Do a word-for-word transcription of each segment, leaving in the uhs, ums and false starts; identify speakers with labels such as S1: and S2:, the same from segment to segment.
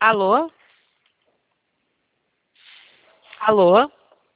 S1: Alô? Alô?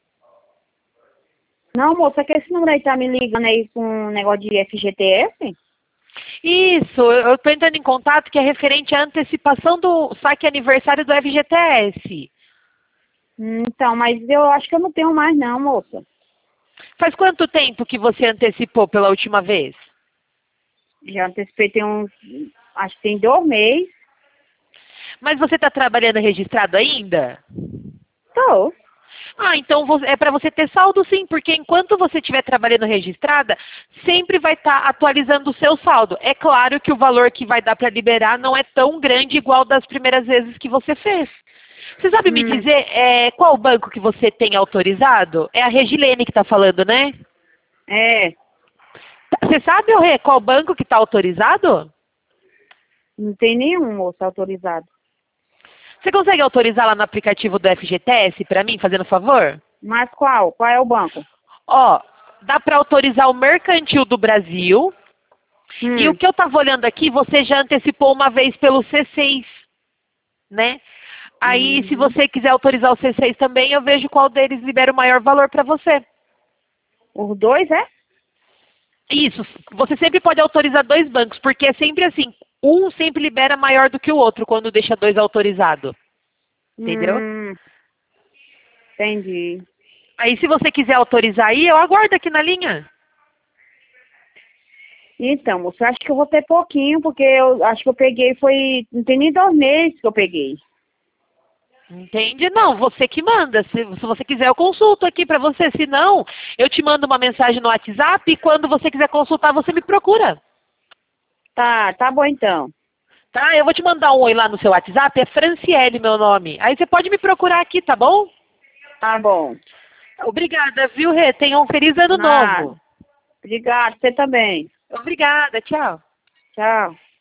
S2: Não, moça, que esse número aí tá me ligando aí com um negócio de F G T S?
S1: Isso, eu estou entrando em contato que é referente à antecipação do saque aniversário do F G T S.
S2: Hum, Então, mas eu acho que eu não tenho mais não, moça.
S1: Faz quanto tempo que você antecipou pela última vez?
S2: Já antecipei tem uns, acho que tem dois meses.
S1: Mas você está trabalhando registrado ainda?
S2: Tô.
S1: Ah, então vo- é para você ter saldo sim, porque enquanto você estiver trabalhando registrada, sempre vai estar atualizando o seu saldo. É claro que o valor que vai dar para liberar não é tão grande igual das primeiras vezes que você fez. Você sabe me
S2: Hum,
S1: dizer é, qual banco que você tem autorizado? É a Regilene que está falando, né?
S2: é,
S1: Você sabe, Rê, qual banco que está autorizado?
S2: não tem nenhum, moça, autorizado.
S1: Você consegue autorizar lá no aplicativo do F G T S para mim, fazendo favor?
S2: Mas qual? Qual é o banco?
S1: Ó, dá para autorizar o Mercantil do Brasil. E o
S2: Hum,
S1: que eu estava olhando aqui, você já antecipou uma vez pelo C seis, né? Aí, se
S2: uhum.
S1: você quiser autorizar o C seis também, eu vejo qual deles libera o maior valor para você.
S2: Os dois, é?
S1: Isso, você sempre pode autorizar dois bancos, porque é sempre assim, um sempre libera maior do que o outro quando deixa dois autorizados, entendeu?
S2: Hum, entendi.
S1: Aí, se você quiser autorizar aí, eu aguardo aqui na linha.
S2: Então, moça, eu acho que eu vou ter pouquinho, porque eu acho que eu peguei, foi, não tem nem dois meses que eu peguei.
S1: Entende? Não, você que manda. Se, se você quiser, eu consulto aqui para você. Se não, eu te mando uma mensagem no WhatsApp e quando você quiser consultar, você me procura.
S2: Tá, tá bom então.
S1: Tá? Eu vou te mandar um oi lá no seu WhatsApp, é Franciele meu nome. Aí você pode me procurar aqui, tá bom?
S2: Tá bom.
S1: Obrigada, viu, Rê? Tenha um feliz ano
S2: Nada.
S1: novo.
S2: Obrigado, você também.
S1: Obrigada, tchau.
S2: Tchau.